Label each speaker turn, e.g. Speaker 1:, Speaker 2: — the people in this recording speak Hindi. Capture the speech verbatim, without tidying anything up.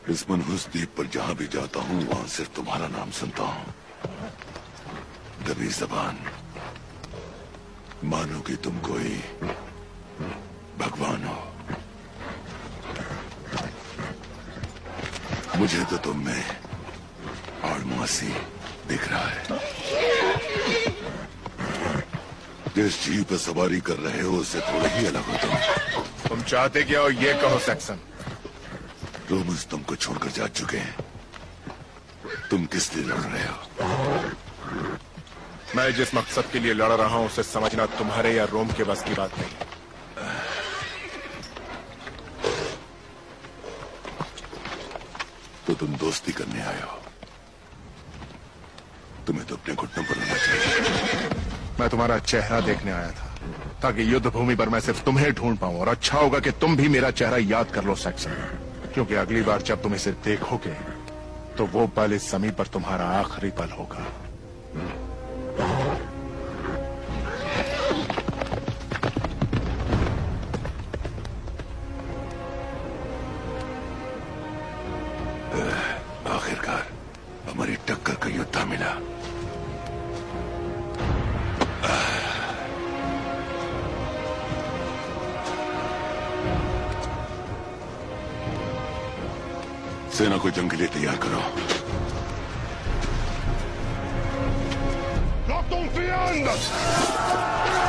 Speaker 1: इस मनहूस द्वीप पर जहां भी जाता हूं वहां सिर्फ तुम्हारा नाम सुनता हूं। दबी जबान, मानो कि तुम कोई भगवान हो। मुझे तो तुम में आड़मुआसी दिख रहा है। जिस जीव पर सवारी कर रहे हो उससे थोड़ा ही अलग हो तुम।
Speaker 2: तुम चाहते क्या हो ये कहो सैक्सन।
Speaker 1: रोमन्स तुमको छोड़कर जा चुके हैं। तुम किस लिए लड़ रहे हो?
Speaker 2: मैं जिस मकसद के लिए लड़ रहा हूं उसे समझना तुम्हारे या रोम के बस की बात नहीं।
Speaker 1: तो तुम दोस्ती करने आए हो। तुम्हें तो अपने घुटनों पर होना चाहिए।
Speaker 2: मैं तुम्हारा चेहरा देखने आया था ताकि युद्ध भूमि पर मैं सिर्फ तुम्हें ढूंढ पाऊं, और अच्छा होगा कि तुम भी मेरा चेहरा याद कर लो सैक्सन, क्योंकि अगली बार जब तुम इसे देखोगे तो वो पल इस जमीन पर तुम्हारा आखिरी पल होगा।
Speaker 1: आखिरकार हमारी टक्कर का युद्ध मिला। सेना को जंग के लिए तैयार करो।
Speaker 2: Achtung, Fienden!